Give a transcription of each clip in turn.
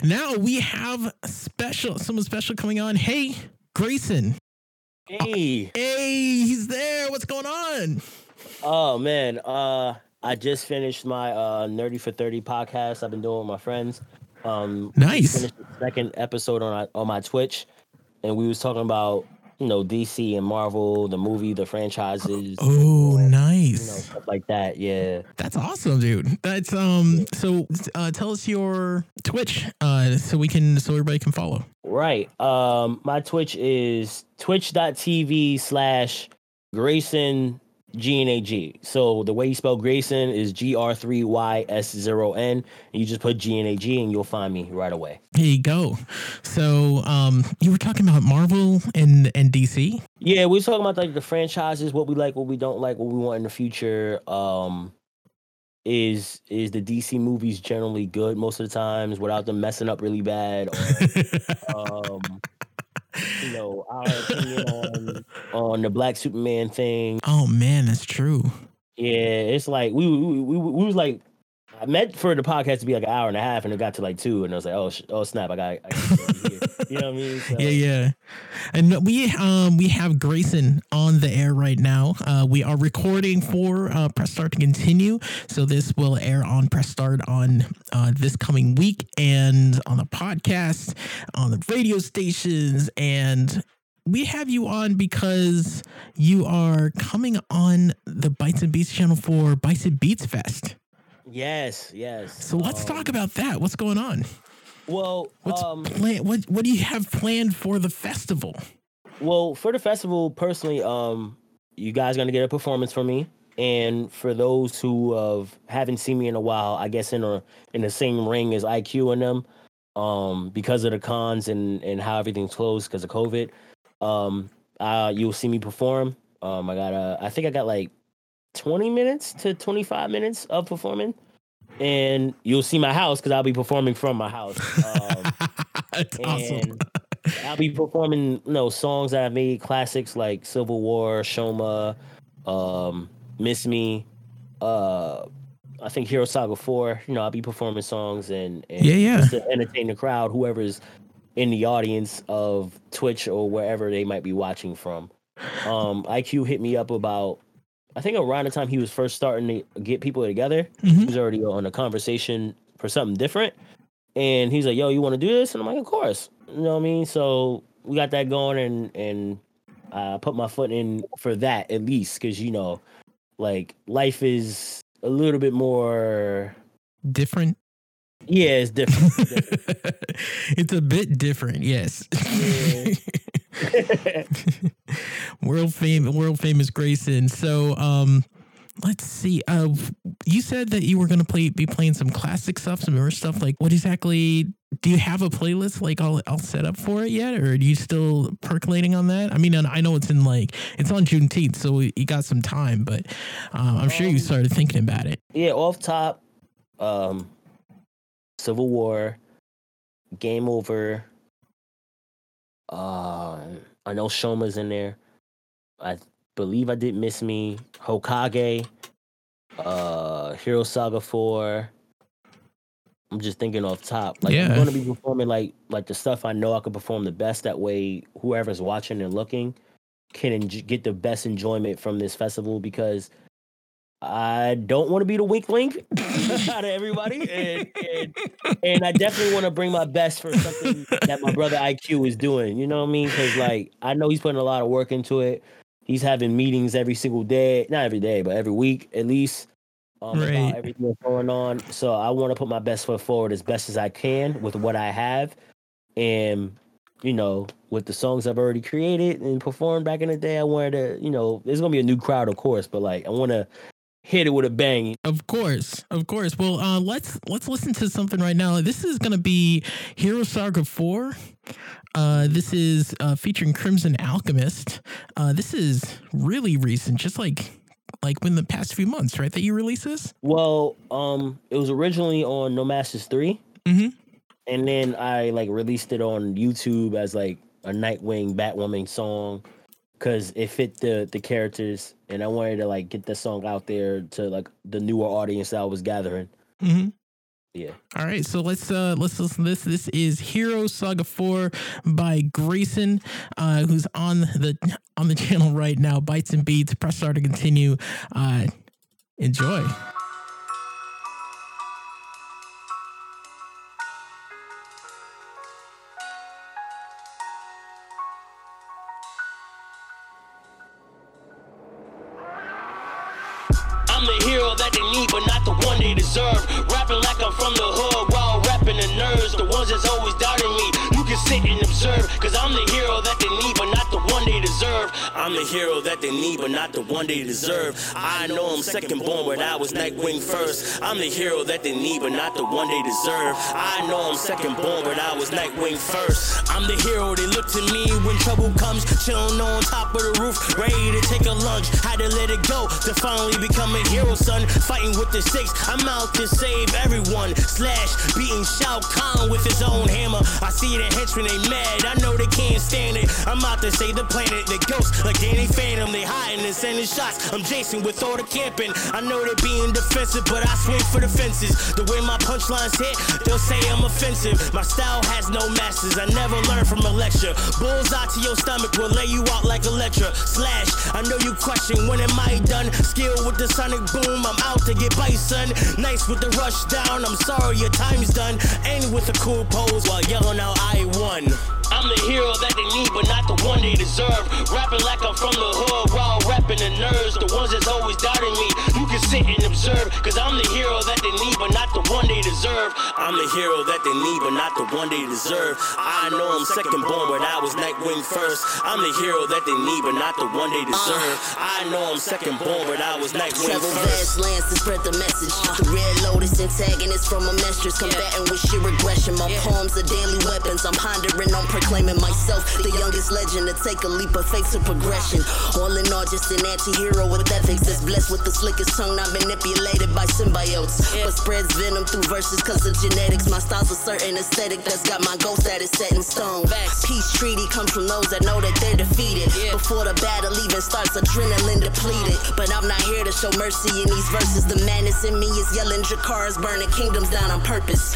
Now we have someone special coming on. Hey, Grayson. Hey. Hey, he's there. What's going on? Oh man. I just finished my Nerdy for 30 podcast I've been doing with my friends. Nice. Just finished the second episode on my Twitch, and we was talking about DC and Marvel, the movie, the franchises. Oh, nice. Stuff like that. Yeah. That's awesome, dude. That's So tell us your Twitch, so everybody can follow. Right. My Twitch is twitch.tv/Grayson GNAG. So the way you spell Grayson is GR3YS0N, and you just put GNAG and you'll find me right away. Here you go. So you were talking about Marvel and DC? Yeah, we were talking about like the franchises, what we like, what we don't like, what we want in the future. Is the DC movies generally good most of the times without them messing up really bad? Or, our opinion on the Black Superman thing. Oh man, that's true. Yeah, it's like we was like, I meant for the podcast to be like an hour and a half, and it got to like 2, and I was like, oh snap, I got here. You know what I mean? So, yeah. And we have Grayson on the air right now. We are recording for Press Start to continue, so this will air on Press Start on this coming week, and on the podcast, on the radio stations, and we have you on because you are coming on the Bites and Beats channel for Bites and Beats Fest. Yes. So let's talk about that. What's going on? Well, what do you have planned for the festival? Well, for the festival, personally, you guys gonna get a performance from me, and for those who haven't seen me in a while, I guess in the same ring as IQ and them, because of the cons and how everything's closed because of COVID, you'll see me perform. I think I got like 20 minutes to 25 minutes of performing, and you'll see my house because I'll be performing from my house. That's awesome. I'll be performing songs that I've made, classics like Civil War, Shoma, Miss Me, I think Hero Saga 4. I'll be performing songs and just to entertain the crowd, whoever's in the audience of Twitch or wherever they might be watching from. IQ hit me up about, I think around the time he was first starting to get people together. Mm-hmm. He was already on a conversation for something different. And he's like, yo, you want to do this? And I'm like, of course. You know what I mean? So we got that going, and I put my foot in for that at least, because, like, life is a little bit more... different? Yeah, it's different. It's a bit different, yes. Yeah. World famous Grayson. So let's see. You said that you were going to be playing some classic stuff, some newer stuff. Like, what exactly? Do you have a playlist like all set up for it yet, or are you still percolating on that? I mean, I know it's on Juneteenth, so you got some time, but I'm sure you started thinking about it. Yeah, off top, Civil War, Game Over. I know Shoma's in there. I believe I did Miss Me, Hokage, Hero Saga 4. I'm just thinking off top. Like, I'm going to be performing like the stuff I know I could perform the best. That way, whoever's watching and looking can get the best enjoyment from this festival, because I don't want to be the weak link out of everybody, and I definitely want to bring my best for something that my brother IQ is doing. You know what I mean? Because like, I know he's putting a lot of work into it. He's having meetings every single day, not every day, but every week at least, about everything that's going on. So I want to put my best foot forward as best as I can with what I have, and with the songs I've already created and performed back in the day. I wanted to, there's gonna be a new crowd, of course, but like, I want to hit it with a bang. Of course. Well, let's listen to something right now. This is going to be Hero Saga 4. This is featuring Crimson Alchemist. This is really recent, just like within the past few months, right, that you released this? Well, it was originally on No Masters 3. Mm-hmm. And then I released it on YouTube as like a Nightwing Batwoman song, because it fit the characters, and I wanted to get the song out there to the newer audience that I was gathering. Mm-hmm. Yeah. All right, so let's listen to this. This is Hero Saga 4 by Grayson, who's on the channel right now. Bites and Beats. Press start to continue. Enjoy. I'm the hero that they need, but not the one they deserve. Rapping like I'm from the hood while rapping the nerds. The ones that's always doubting me, you can sit and observe. Cause I'm the hero that they need, but not the one they deserve. I'm the hero that they need, but not the one they deserve. I know I'm second born, but I was Nightwing first. I'm the hero that they need, but not the one they deserve. I know I'm second born, but I was Nightwing first. I'm the hero, they look to me when trouble comes. Chillin' on top of the roof, ready to take a lunge. Had to let it go to finally become a hero, son. Fighting with the stakes, I'm out to save everyone. Slash beating Shao Kahn with his own hammer. I see the henchmen, they mad, I know they can't stand it. I'm out to save the planet, the ghosts like Danny Phantom. They hiding and sending shots, I'm Jason with all the camping. I know they're being defensive, but I swing for the fences. The way my punchlines hit, they'll say I'm offensive. My style has no masters, I never learned from a lecture. Bullseye to your stomach will lay you out like Electra. Slash, I know you question when am I done. Skill with the sonic boom, I'm out to get bison. Nice with the rush down, I'm sorry your time's done. End with a cool pose while yelling out I won. I'm the hero that they need, but not the one they deserve. Rapping like I'm from the hood while rapping the nerds. The ones that's always doubting me, you can sit and observe. Cause I'm the hero that they need, but not the one they deserve. I'm the hero that they need, but not the one they deserve. I know I'm second born, but I was Nightwing first. I'm the hero that they need, but not the one they deserve. I know I'm second born, but I was Nightwing Travel first. vast lands to spread the message. The Red Lotus antagonist from a mistress, combating with sheer aggression. My poems are daily weapons. I'm pondering on proclaiming myself the youngest legend to take a leap of faith to progression. All in all, just an anti-hero with ethics that's blessed with the slickest tongue, not manipulated by symbiotes, but spreads venom through verses cause of genetics. My style's a certain aesthetic that's got my ghost that is set in stone. Peace treaty comes from those that know that they're defeated. Before the battle even starts, adrenaline depleted. But I'm not here to show mercy in these verses. The madness in me is yelling Dracarys, burning kingdoms down on purpose.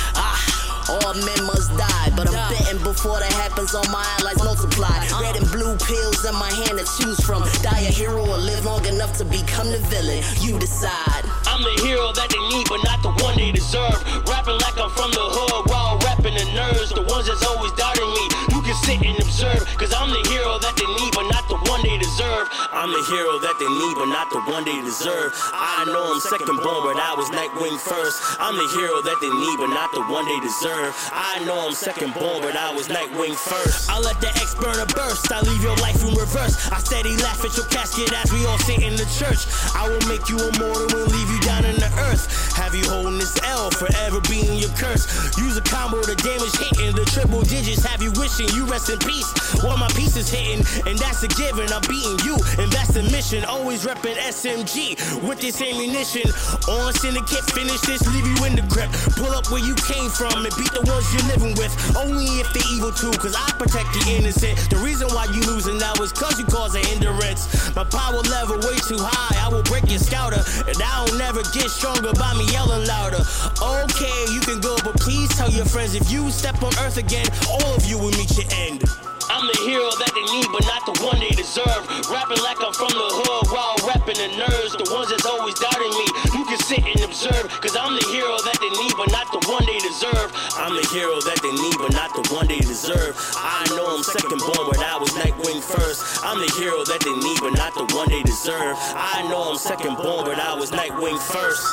All men must die, but I'm betting before that happens, all my allies multiply. Red and blue pills in my hand to choose from. Die a hero or live long enough to become the villain. You decide. I'm the hero that they need, but not the one they deserve. Rapping like I'm from the hood while rapping the nerds. The ones that's always doubting me, you can sit and observe. Cause I'm the hero that they need, but not the one they deserve. I'm the hero that they need, but not the one they deserve. I know I'm second born, but I was Nightwing first. I'm the hero that they need, but not the one they deserve. I know I'm second born, but I was Nightwing first. I let the X burner burst, I leave your life in reverse. I steady laugh at your casket as we all sit in the church. I will make you immortal and leave you down in the earth. Have you holding this L, forever being your curse. Use a combo, the damage hitting, the triple digits. Have you wishing you rest in peace while my piece is hitting, and that's a given. I'm beating you, and that's the mission. Always repping SMG with this ammunition. On syndicate, finish this, leave you in the grip. Pull up where you came from and beat the ones you're living with. Only if they evil too, cause I protect the innocent. The reason why you losing now is cause you cause an hindrance. My power level way too high, I will break your scouter. And I'll never get stronger by me yelling louder. Okay, you can go, but please tell your friends if you step on earth again, all of you will meet your end. I'm the hero that they need, but not the one they deserve. Rapping like I'm from the hood while rapping the nerds. The ones that's always doubting me, you can sit and observe. Cause I'm the hero that they need, but not the one they deserve. I'm the hero that they need, but not the one they deserve. I know I'm second born, but I was Nightwing first. I'm the hero that they need, but not the one they deserve. I know I'm second born, but I was Nightwing first.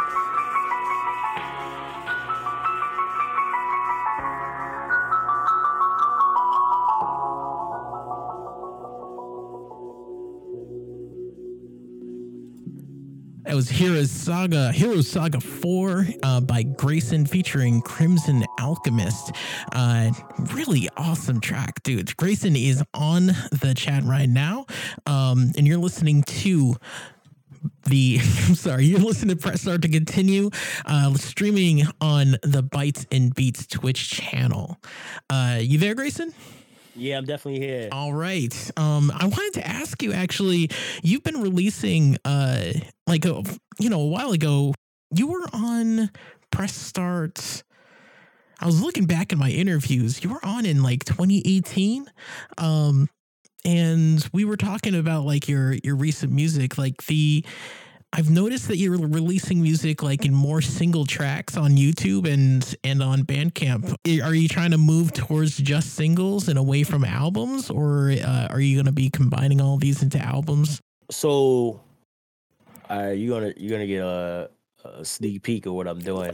It was Hero Saga 4 by Grayson featuring Crimson Alchemist. Really awesome track, dude. Grayson is on the chat right now, and you're listening to you're listening to Press Start to Continue, streaming on the Bites and Beats Twitch channel. You there, Grayson? Yeah, I'm definitely here. All right. I wanted to ask you, actually, you've been releasing, a while ago, you were on Press Start. I was looking back at my interviews. You were on in like 2018. And we were talking about like your recent music, like I've noticed that you're releasing music like in more single tracks on YouTube and on Bandcamp. Are you trying to move towards just singles and away from albums, or are you going to be combining all these into albums? So, you're gonna get a sneak peek of what I'm doing.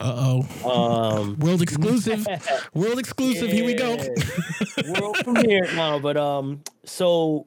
World exclusive. World exclusive. Here we go. World premiere now, but so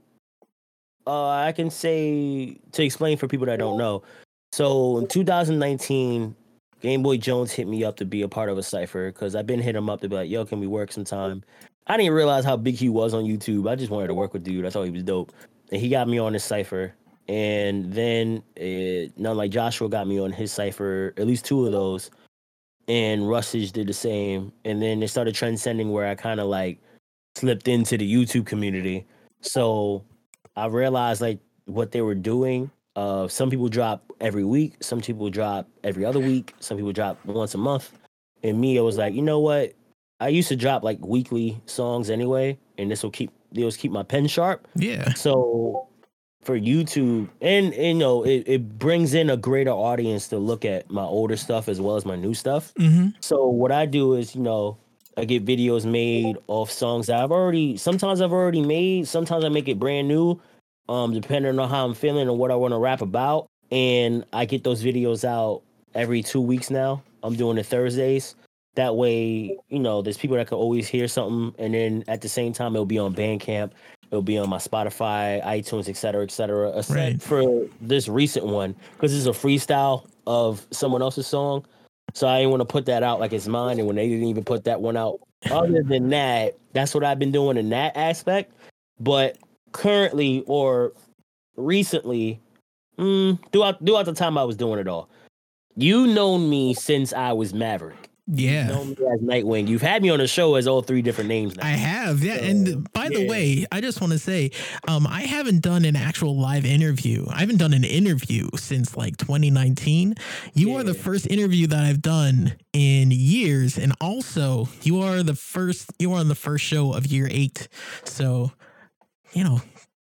I can say, to explain for people that don't know. So in 2019, Game Boy Jones hit me up to be a part of a cipher because I've been hitting him up to be like, yo, can we work sometime? I didn't realize how big he was on YouTube. I just wanted to work with dude. I thought he was dope. And he got me on this cipher. And then like Joshua got me on his cipher, at least 2 of those. And Russage did the same. And then it started transcending where I kind of like slipped into the YouTube community. So I realized like what they were doing. Some people drop every week. Some people drop every other week. Some people drop once a month. And me, I was like, you know what? I used to drop like weekly songs anyway, and this will keep my pen sharp. Yeah. So for YouTube, and you know, it brings in a greater audience to look at my older stuff as well as my new stuff. Mm-hmm. So what I do is, you know, I get videos made of songs that sometimes I've already made. Sometimes I make it brand new, depending on how I'm feeling and what I want to rap about. And I get those videos out every 2 weeks now. I'm doing it Thursdays. That way, you know, there's people that can always hear something. And then at the same time, it'll be on Bandcamp. It'll be on my Spotify, iTunes, et cetera, except right. for this recent one, because it's a freestyle of someone else's song. So I didn't want to put that out like it's mine. And when they didn't even put that one out, other than that, that's what I've been doing in that aspect. But currently or recently, throughout the time I was doing it all, you known me since I was Maverick. Yeah. You know me as Nightwing. You've had me on the show as all 3 different names now. I have, yeah. And by the way, I just want to say, I haven't done an actual live interview. I haven't done an interview since like 2019. You are the first interview that I've done in years, and also you are on the first show of year 8. So, you know,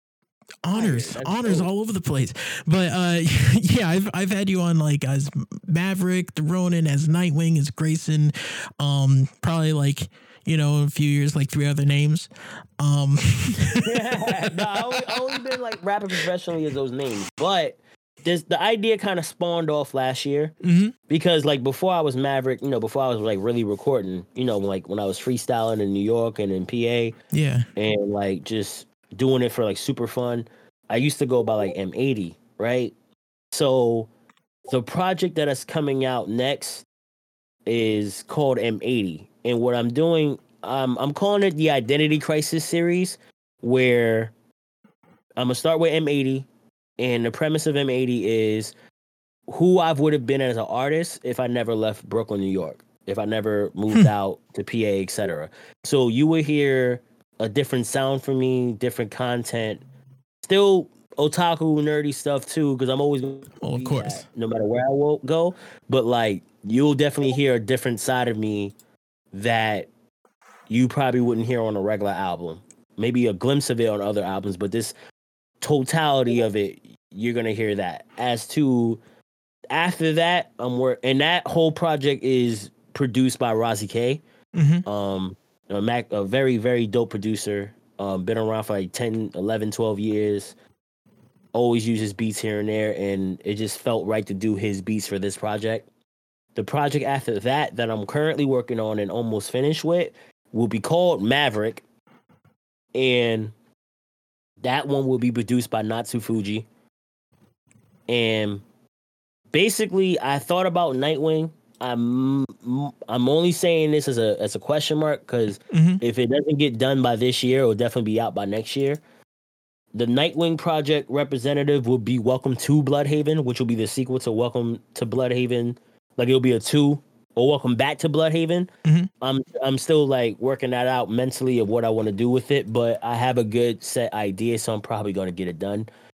honors all over the place. But yeah, I've had you on like as Maverick, the Ronin, as Nightwing, as Grayson, probably like, you know, a few years like 3 other names. I only been like rapping professionally as those names, but the idea kind of spawned off last year. Mm-hmm. Because like before I was Maverick, you know, before I was like really recording, you know, like when I was freestyling in New York and in PA, yeah, and like just doing it for like super fun, I used to go by like M80, right? So the project that is coming out next is called M80, and what I'm doing, I'm calling it the Identity Crisis series, where I'm gonna start with M80, and the premise of M80 is who I would have been as an artist if I never left Brooklyn, New York, if I never moved out to PA, etc. So you will hear a different sound from me, different content, still otaku nerdy stuff too, because I'm always of course, no matter where I will go. But like, you'll definitely hear a different side of me that you probably wouldn't hear on a regular album. Maybe a glimpse of it on other albums, but this totality of it, you're gonna hear that. As to after that, and that whole project is produced by Rozzy K. Mm-hmm. A very, very dope producer. Been around for like 10, 11, 12 years. Always uses beats here and there, and it just felt right to do his beats for this project. The project after that I'm currently working on and almost finished with will be called Maverick, and that one will be produced by Natsu Fuji. And basically, I thought about Nightwing. I'm only saying this as a question mark, because if it doesn't get done by this year, it will definitely be out by next year. The Nightwing project representative will be Welcome to Bloodhaven, which will be the sequel to Welcome to Bloodhaven. Like, it'll be a 2, or Welcome Back to Bloodhaven. I'm still like working that out mentally of what I want to do with it, but I have a good set idea, so I'm probably going to get it done.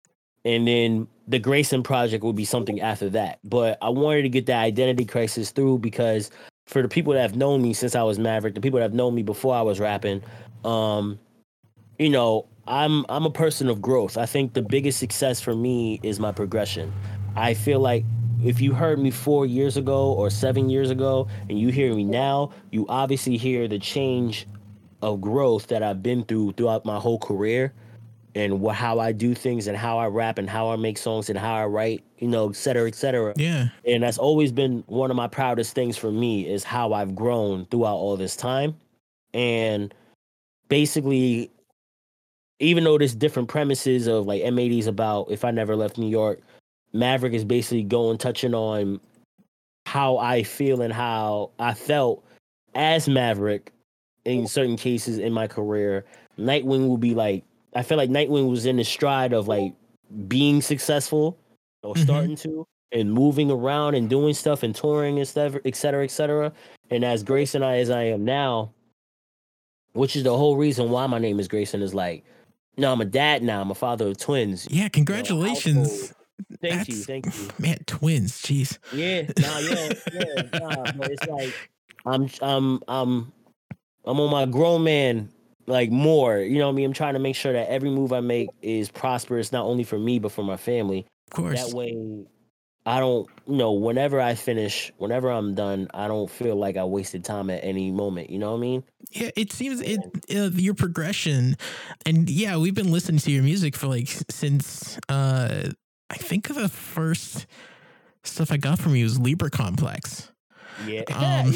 and then the Grayson project will be something after that. But I wanted to get that identity crisis through because for the people that have known me since I was Maverick, the people that have known me before I was rapping, you know, I'm a person of growth. I think the biggest success for me is my progression. I feel like if you heard me 4 years ago or 7 years ago and you hear me now, you obviously hear the change of growth that I've been through throughout my whole career and how I do things and how I rap and how I make songs and how I write, you know, et cetera, et cetera. Yeah. And that's always been one of my proudest things for me is how I've grown throughout all this time. And basically, even though there's different premises of like M80's about if I never left New York, Maverick is basically touching on how I feel and how I felt as Maverick in certain cases in my career. Nightwing will be like, I feel like Nightwing was in the stride of like being successful or starting to and moving around and doing stuff and touring and stuff, et cetera, et cetera. And as Grayson as I am now, which is the whole reason why my name is Grayson, is like, no, I'm a dad now. I'm a father of twins. Yeah, congratulations. Thank you. Man, twins, jeez. Yeah, but it's like I'm on my grown man like more. You know what I mean? I'm trying to make sure that every move I make is prosperous, not only for me but for my family. Of course. That way, I don't, you know, whenever I'm done, I don't feel like I wasted time at any moment. You know what I mean? Yeah, it seems your progression, and yeah, we've been listening to your music for like since I think the first stuff I got from you was Libra Complex. Yeah.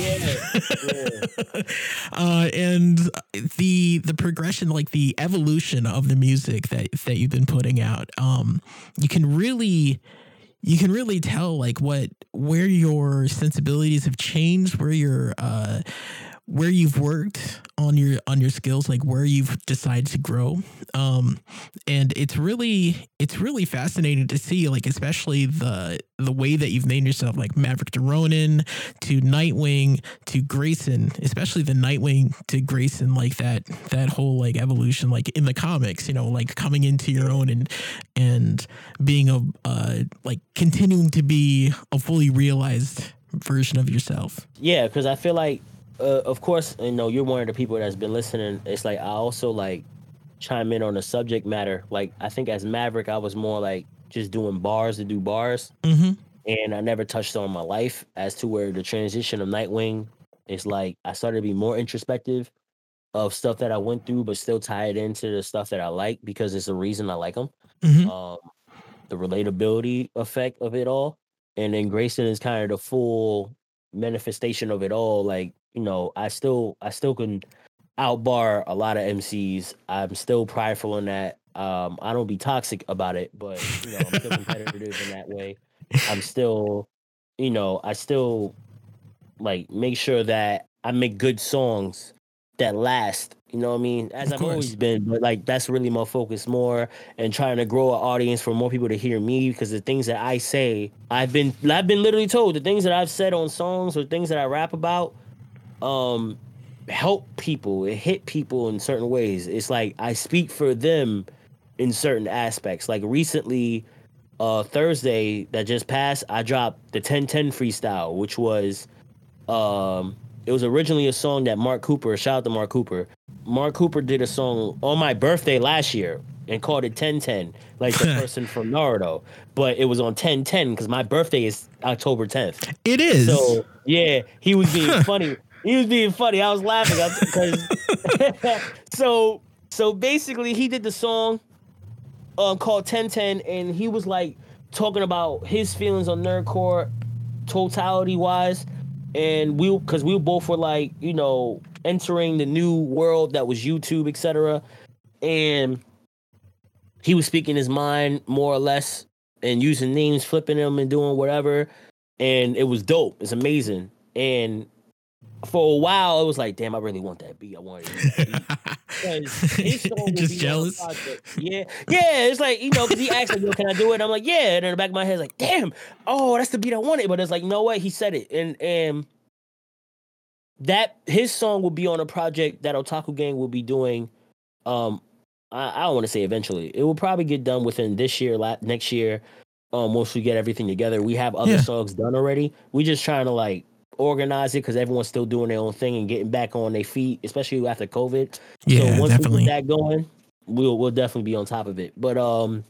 And the progression, like the evolution of the music that you've been putting out, you can really tell like where your sensibilities have changed, where you've worked on your skills, like where you've decided to grow. And it's really fascinating to see, like, especially the way that you've named yourself, like Maverick to Ronin to Nightwing to Grayson, especially the Nightwing to Grayson, like that whole like evolution, like in the comics, you know, like coming into your own and being like continuing to be a fully realized version of yourself. Yeah, because I feel like, of course, you know, you're one of the people that's been listening. It's like I also like chime in on the subject matter. Like I think as Maverick, I was more like just doing bars to do bars, and I never touched on my life. As to where the transition of Nightwing is like, I started to be more introspective of stuff that I went through, but still tie it into the stuff that I like because it's the reason I like them. The relatability effect of it all, and then Grayson is kind of the full manifestation of it all. Like, you know, I still can outbar a lot of MCs. I'm still prideful in that. I don't be toxic about it, but you know, I'm still competitive in that way. I'm still, you know, I still like make sure that I make good songs that last. You know what I mean? As I've always been, but like that's really my focus more, and trying to grow an audience for more people to hear me, because the things that I say, I've been literally told the things that I've said on songs or things that I rap about, help people. It hit people in certain ways. It's like I speak for them in certain aspects. Like recently, Thursday that just passed, I dropped the 1010 freestyle, which was it was originally a song that Mark Cooper, shout out to Mark Cooper. Mark Cooper did a song on my birthday last year and called it 1010, like the person from Naruto. But it was on 1010 because my birthday is October 10th. It is. So, yeah, he was being funny. I was laughing because so basically he did the song called 1010, and he was like talking about his feelings on Nerdcore totality wise. And we both were like, you know, entering the new world that was YouTube, etc. And he was speaking his mind more or less and using names, flipping them and doing whatever. And it was dope. It's amazing. And for a while, it was like, damn, I really want that beat. I wanted that beat. Just jealous? Yeah. It's like, you know, because he asked, like, yo, can I do it? And I'm like, yeah. And in the back of my head, it's like, damn, that's the beat I wanted. But it's like, you know what? He said it. And that his song will be on a project that Otaku Gang will be doing I don't want to say eventually. It will probably get done within this year, next year. Once we get everything together, we have other songs done already. We just trying to like organize it because everyone's still doing their own thing and getting back on their feet, especially after COVID. Yeah, so once definitely. we get that going, we'll definitely be on top of it. But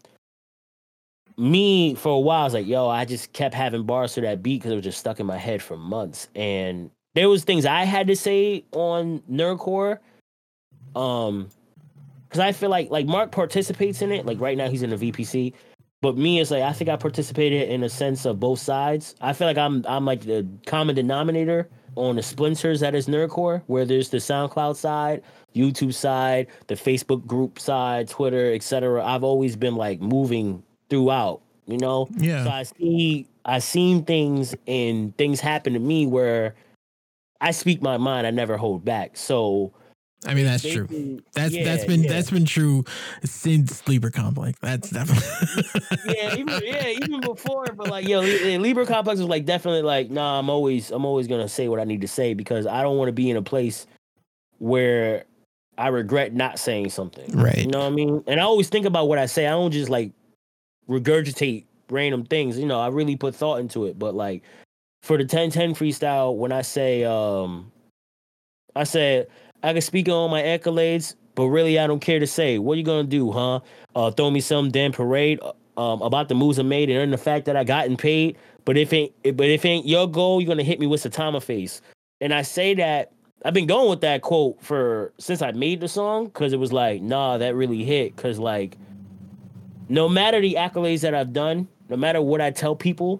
me for a while, I was like, yo, I just kept having bars to that beat because it was just stuck in my head for months. And there was things I had to say on Nerdcore. Because I feel like Mark participates in it. Like right now he's in the VPC. But me, it's like I think I participated in a sense of both sides. I feel like I'm like the common denominator on the splinters that is Nerdcore, where there's the SoundCloud side, YouTube side, the Facebook group side, Twitter, etc. I've always been like moving throughout, you know? Yeah. So I seen things and things happen to me where I speak my mind, I never hold back. So I mean, that's true. That's been true since Sleeper Complex. That's definitely even before. But like, yo, Libra Complex was like definitely like, nah, I'm always gonna say what I need to say because I don't want to be in a place where I regret not saying something. Right. You know what I mean? And I always think about what I say. I don't just like regurgitate random things. You know, I really put thought into it. But like for the 10-10 freestyle, when I say, I said, I can speak on my accolades, but really I don't care to say. What you gonna do, huh? Throw me some damn parade about the moves I made and the fact that I gotten paid. But if ain't your goal, you're gonna hit me with Satama face. And I say that I've been going with that quote since I made the song because it was like, nah, that really hit. Because like, no matter the accolades that I've done, no matter what I tell people,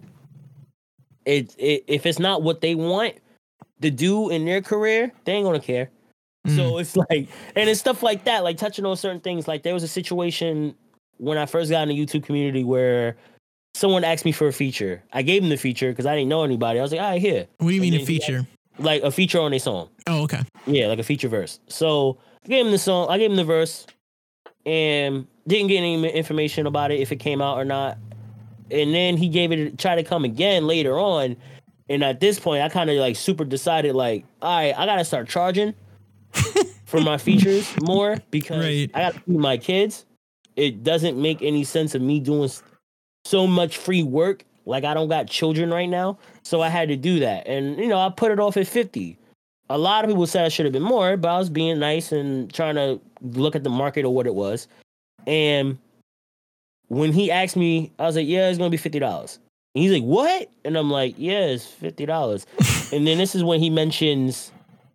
if it's not what they want to do in their career, they ain't gonna care. So it's like, and it's stuff like that, like touching on certain things. Like there was a situation when I first got in the YouTube community where someone asked me for a feature. I gave them the feature because I didn't know anybody. I was like, all right, here. What do you mean a feature? Like a feature on a song. Oh, okay. Yeah, like a feature verse. So I gave him the song, I gave him the verse, and didn't get any information about it if it came out or not. And then he tried to come again later on. And at this point, I kind of like super decided like, all right, I got to start charging for my features more because I got to feed my kids. It doesn't make any sense of me doing so much free work. Like I don't got children right now. So I had to do that. And, you know, I put it off at 50. A lot of people said I should have been more, but I was being nice and trying to look at the market or what it was. And when he asked me, I was like, yeah, it's going to be $50. And he's like, what? And I'm like, yeah, it's $50. And then this is when he mentions,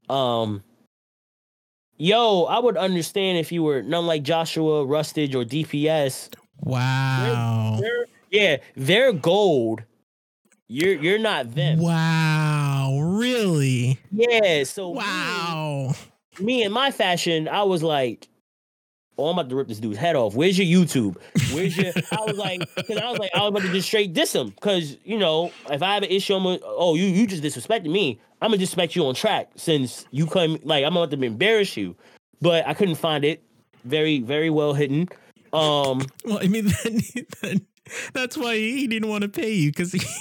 yo, I would understand if you were none like Joshua, Rustage, or DPS. Wow. They're gold. You're not them. Wow, really? Yeah, so wow. Me in my fashion, I was like, oh, I'm about to rip this dude's head off. Where's your YouTube? I was about to just straight diss him. Because, you know, if I have an issue, you just disrespected me. I'm going to disrespect you on track since you come, like, I'm about to embarrass you. But I couldn't find it. Very, very well hidden. Well, I mean, then that's why he didn't want to pay you because because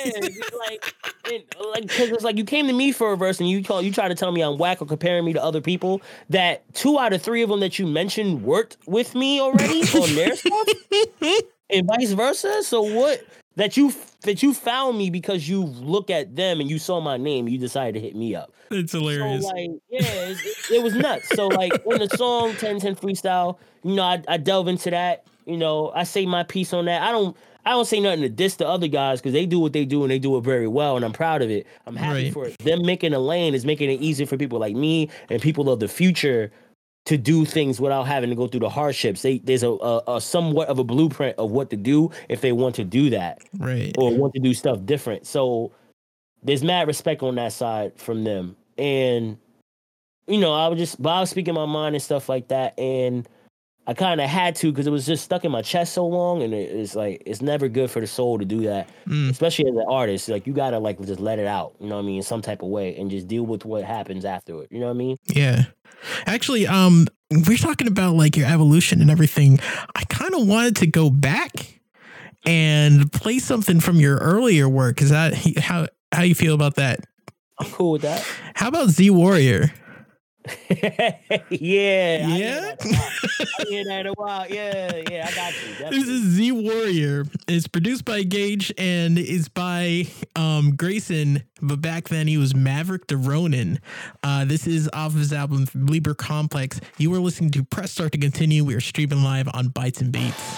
it's like you came to me for a verse and you try to tell me I'm whack or comparing me to other people that 2 out of 3 of them that you mentioned worked with me already on their stuff and vice versa. So what that you found me because you look at them and you saw my name, you decided to hit me up. It's hilarious. So like, yeah, it was nuts. So like in the song 10-10 freestyle, you know, I delve into that. You know, I say my piece on that. I don't say nothing to diss the other guys because they do what they do and they do it very well, and I'm proud of it. I'm happy for it. Them making a lane is making it easier for people like me and people of the future to do things without having to go through the hardships. There's a somewhat of a blueprint of what to do if they want to do that, right? Or want to do stuff different. So there's mad respect on that side from them, and you know, I was speaking my mind and stuff like that, and I kind of had to because it was just stuck in my chest so long, and it's like it's never good for the soul to do that, especially as an artist. Like you gotta like just let it out, you know what I mean, in some type of way, and just deal with what happens after it. You know what I mean? Yeah. Actually, we're talking about like your evolution and everything. I kind of wanted to go back and play something from your earlier work. Is that how you feel about that? I'm cool with that. How about Z Warrior? Yeah. Yeah? I hear that in a while. Yeah, I got you. This Definitely. is Z Warrior. It's produced by Gage and is by Grayson, but back then he was Maverick the Ronin. This is off of his album Libra Complex. You were listening to Press Start to Continue. We are streaming live on Bytes and Beats.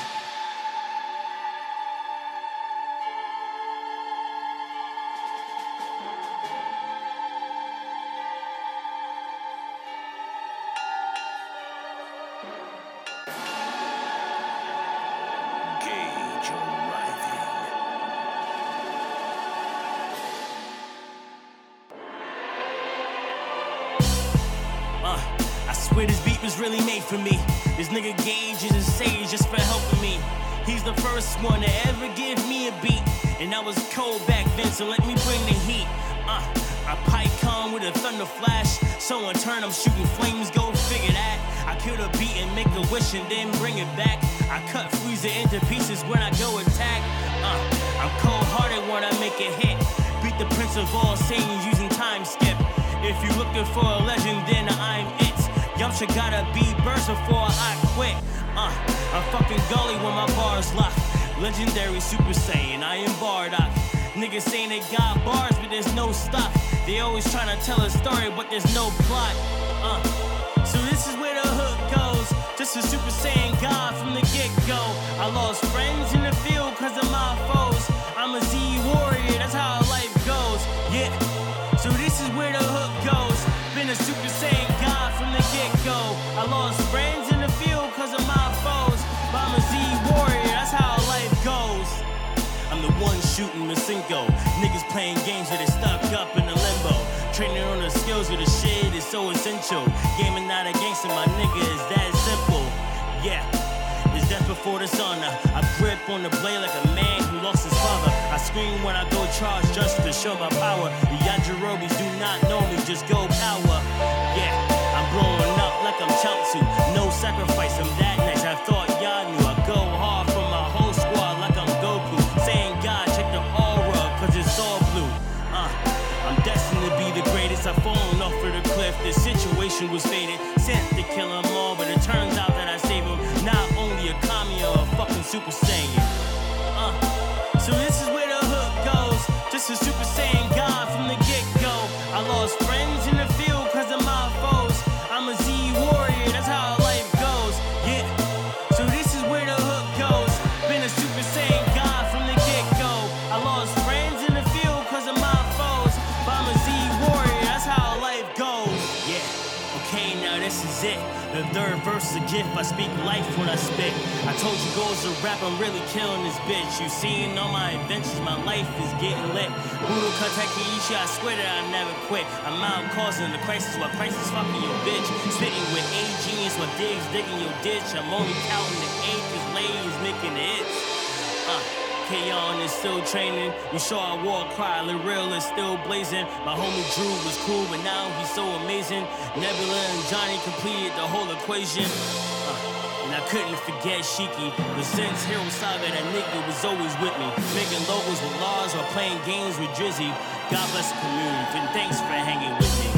I swear this beat was really made for me. This nigga Gage is a sage just for helping me. He's the first one to ever give me a beat, and I was cold back then, so let me bring the heat. A pipe come with a thunder flash, so in turn I'm shooting flames, go figure that. I kill the beat and make a wish and then bring it back. I cut Freezer into pieces when I go attack. I'm cold-hearted when I make a hit. Beat the Prince of all Saiyans using time skip. If you looking for a legend, then I'm it. Yamcha gotta be burst before I quit. I'm fucking gully when my bars lock. Legendary Super Saiyan, I am Bardock. Niggas saying they got bars, but there's no stock. They always trying to tell a story, but there's no plot. So this is where the hook goes. Just a Super Saiyan God from the get-go. I lost friends in the field cause of my foes. I'm a Z warrior, that's how life goes. Yeah. So this is where the hook goes. Been a Super Saiyan God from the get-go. I lost friends in the field cause of my foes. But I'm a Z warrior, that's how life goes. I'm the one shooting Masenko. Niggas playing games where they stuck up in the limbo. Training on the skills of the shit is so essential. Gaming not a gangster, my nigga, is that simple. Yeah, it's death before dishonor. I grip on the blade like a man who lost his father. I scream when I go charge just to show my power. The Yajirobis do not know me, just go power. Yeah, I'm blowing up like I'm Chaozu. No sacrifice, I'm that nice. I thought y'all knew I go hard for my whole squad like I'm Goku. Saying God, check the aura, cause it's all blue. I'm destined to be the greatest. I've fallen off of the cliff. This situation was fated. Sent to kill them all, but it turns out that I saved them. Not only a Kami or a fucking Super Saiyan. So this is where the hook goes. Just a Super Saiyan God from the get-go. I lost friends in the field cause of my foes. I'm a Z warrior, that's how life goes. Yeah. So this is where the hook goes. Been a Super Saiyan God from the get-go. I lost friends in the field cause of my foes. But I'm a Z warrior, that's how life goes. Yeah. Okay, now this is it. The third verse is a gift. I speak life when I spit. I told you goals to rap, I'm really killing this bitch. You seen all my adventures, my life is getting lit. Budokai Tenkaichi, I swear that I never quit. I'm out causing the crisis while crisis fucking your bitch. Spitting with A genius while digs digging your ditch. I'm only counting the eight cause Lay's making the hits. K-On is still training. You saw a war cry, Lil Real is still blazing. My homie Drew was cool, but now he's so amazing. Nebula and Johnny completed the whole equation. And I couldn't forget Shiki. But since Hero Saga, that nigga was always with me. Making logos with Lars or playing games with Drizzy. God bless the community, and thanks for hanging with me.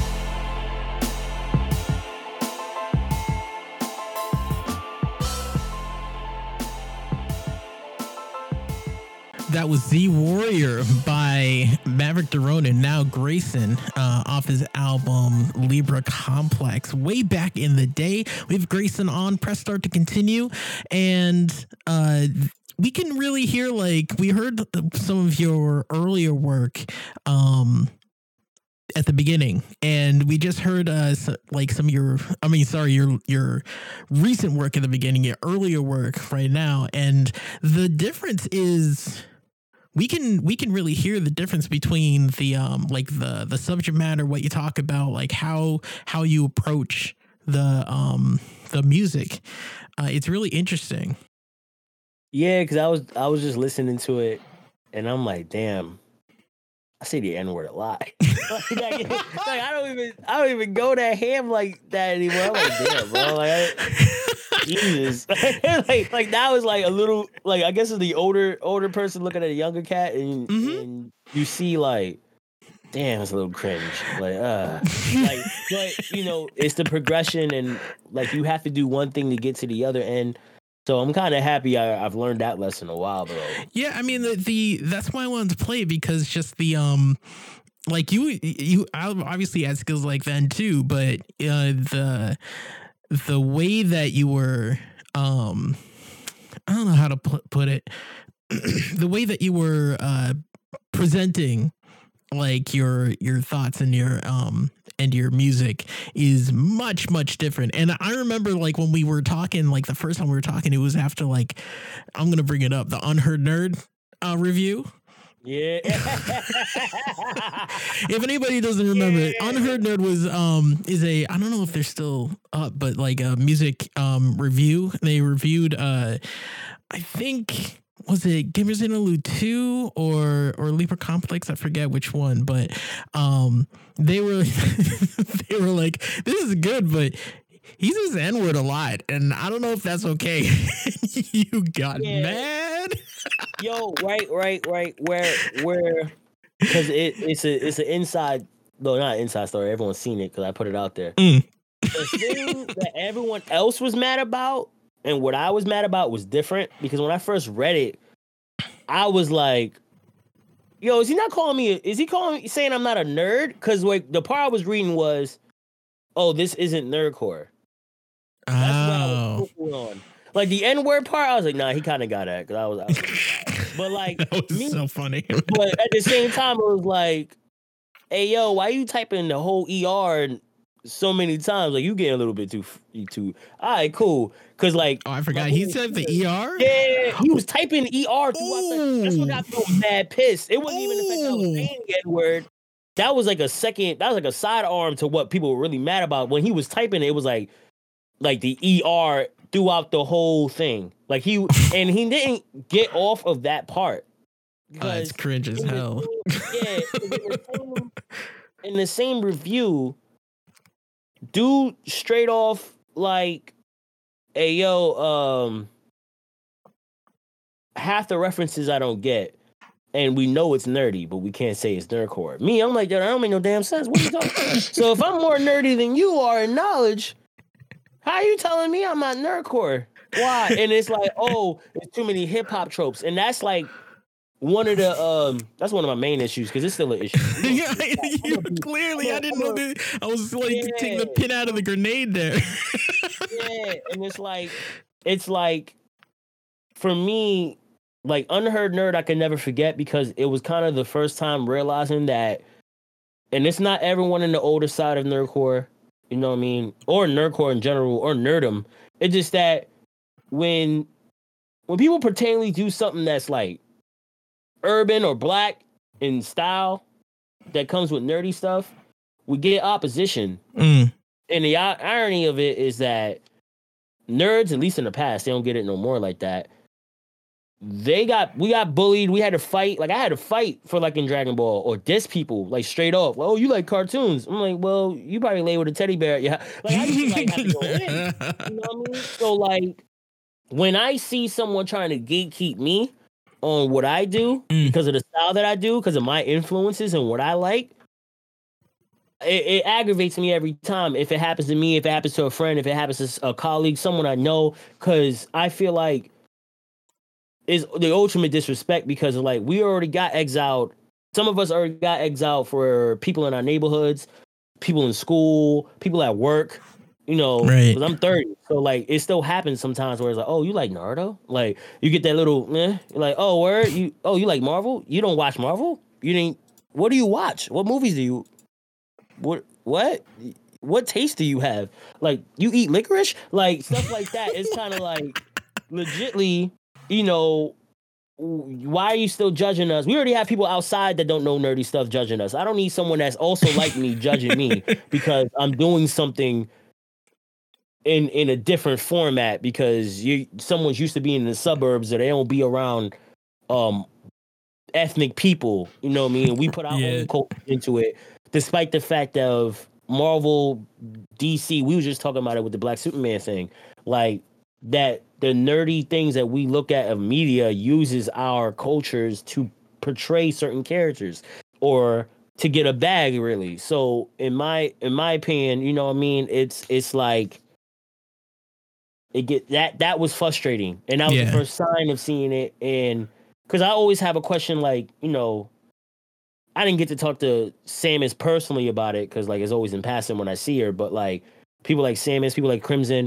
That was Z Warrior by Maverick the Ronin, now Grayson, off his album Libra Complex. Way back in the day, we have Grayson on Press Start to Continue, and we can really hear, like, we heard some of your earlier work at the beginning, and we just heard like some of your your recent work at the beginning, your earlier work right now, and the difference is we can really hear the difference between the like the subject matter, what you talk about, like how you approach the music. It's really interesting. Yeah, because I was just listening to it, and I'm like, damn, I say the N-word a lot. like, I don't even go that ham like that anymore. I'm like, damn, bro, like, Jesus, like that was like a little, like, I guess it's the older person looking at a younger cat, and, and you see like damn, it's a little cringe. Like, but you know, it's the progression, and like you have to do one thing to get to the other end. So I'm kind of happy I've learned that lesson a while ago. Yeah, I mean the that's why I wanted to play it, because just the like you obviously had skills like that too, but the way that you were I don't know how to put it, the way that you were presenting like your thoughts and your music is much different. And I remember like when we were talking, like the first time we were talking, it was after like, I'm gonna bring it up, the Unheard Nerd review. Yeah. If anybody doesn't remember, Unheard Nerd was is a, I don't know if they're still up, but like a music review. They reviewed I think, was it Gamers Interlude 2 or Libra Complex? I forget which one, but they were they were like, this is good, but he says N-word a lot, and I don't know if that's okay. You got mad. Yo, right. Where because it's an inside, no, not inside story. Everyone's seen it because I put it out there. The thing that everyone else was mad about and what I was mad about was different, because when I first read it, I was like, yo, is he calling me saying I'm not a nerd? Because like the part I was reading was, oh, this isn't nerdcore. That's what I was focusing on. Like the N-word part, I was like, nah, he kind of got that, because I was but like, that was so funny. But at the same time, it was like, hey, yo, why you typing the whole ER so many times? Like, you getting a little bit too. All right, cool. Because like, oh, I forgot he said the ER. Yeah, he was typing ER throughout. That's what got me mad pissed. It wasn't even the fact that I was saying the N-word. That was like a second. That was like a sidearm to what people were really mad about. When he was typing it, it was like the ER throughout the whole thing. Like he didn't get off of that part. It's cringe as hell. Yeah, in the same review, dude straight off like, hey yo, half the references I don't get, and we know it's nerdy, but we can't say it's nerdcore. Me, I'm like, that don't make no damn sense. What are you talking about? So if I'm more nerdy than you are in knowledge, how are you telling me I'm not nerdcore? Why? And it's like, oh, there's too many hip hop tropes, and that's like one of the that's one of my main issues, because it's still an issue. Yeah, clearly I didn't know that. I was like taking the pin out of the grenade there. Yeah, and it's like for me, like Unheard Nerd, I can never forget, because it was kind of the first time realizing that, and it's not everyone in the older side of nerdcore, you know what I mean, or nerdcore in general, or nerdum. It's just that when people pretendly do something that's like urban or black in style that comes with nerdy stuff, we get opposition. And the irony of it is that nerds, at least in the past, they don't get it no more like that. We got bullied. We had to fight. Like I had to fight for like in Dragon Ball, or diss people like straight off. Oh, you like cartoons? I'm like, well, you probably lay with a teddy bear. Yeah, like I just like have to go in. You know what I mean? So like when I see someone trying to gatekeep me on what I do because of the style that I do, because of my influences and what I like, it aggravates me every time. If it happens to me, if it happens to a friend, if it happens to a colleague, someone I know, because I feel like it's the ultimate disrespect, because like we already got exiled. Some of us already got exiled for people in our neighborhoods, people in school, people at work, you know, right. Because I'm 30. So like it still happens sometimes where it's like, oh, you like Naruto? Like you get that little like, oh, where you like Marvel? You don't watch Marvel? What do you watch? What movies do you what taste do you have? Like you eat licorice? Like stuff like that. It's kind of like legitly, you know, why are you still judging us? We already have people outside that don't know nerdy stuff judging us. I don't need someone that's also like me judging me because I'm doing something in a different format, because someone's used to being in the suburbs, or they don't be around ethnic people, you know what I mean? We put our own culture into it, despite the fact of Marvel, DC, we were just talking about it with the Black Superman thing, like that the nerdy things that we look at of media uses our cultures to portray certain characters, or to get a bag, really. So in my opinion, you know what I mean, it's like that was frustrating, and that was the first sign of seeing it. And because I always have a question, like, you know, I didn't get to talk to Samus personally about it because, like, it's always in passing when I see her, but like people like Samus, people like Crimson,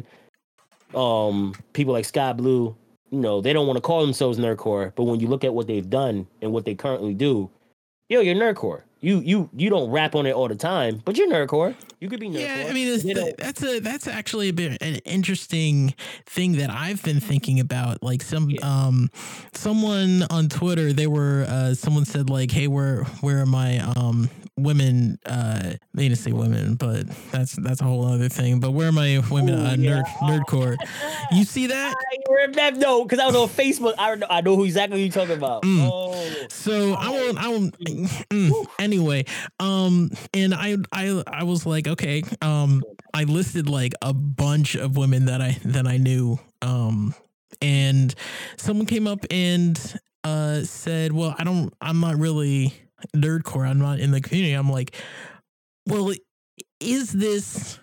people like Sky Blue, you know, they don't want to call themselves nerdcore, but when you look at what they've done and what they currently do, yo, you're nerdcore. You don't rap on it all the time, but you're nerdcore. You could be nerdcore. Yeah, I mean, that's actually a bit an interesting thing that I've been thinking about. Like someone on Twitter, someone said like, "Hey, where are my women?" They didn't say women, but that's a whole other thing. But where are my women nerdcore? You see that? No, because I was on Facebook. I know who exactly you're talking about. So I won't. Anyway, and I was like, okay, I listed like a bunch of women that I knew, and someone came up and said, well, I'm not really nerdcore. I'm not in the community. I'm like, well, is this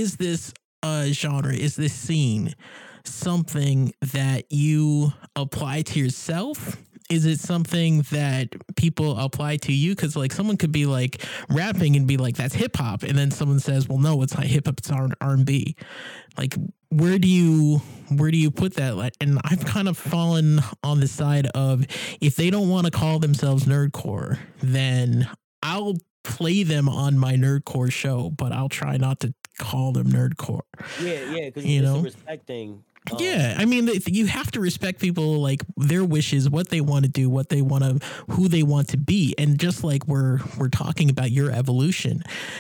genre? Is this scene something that you apply to yourself? Is it something that people apply to you? Because like someone could be like rapping and be like, that's hip hop, and then someone says, well, no, it's not hip hop, it's R&B. Like, where do you put that? And I've kind of fallen on the side of, if they don't want to call themselves nerdcore, then I'll play them on my nerdcore show, but I'll try not to call them nerdcore. Yeah, because it's a respect thing. Yeah, I mean, you have to respect people, like their wishes, what they want to do, who they want to be, and just like we're talking about your evolution,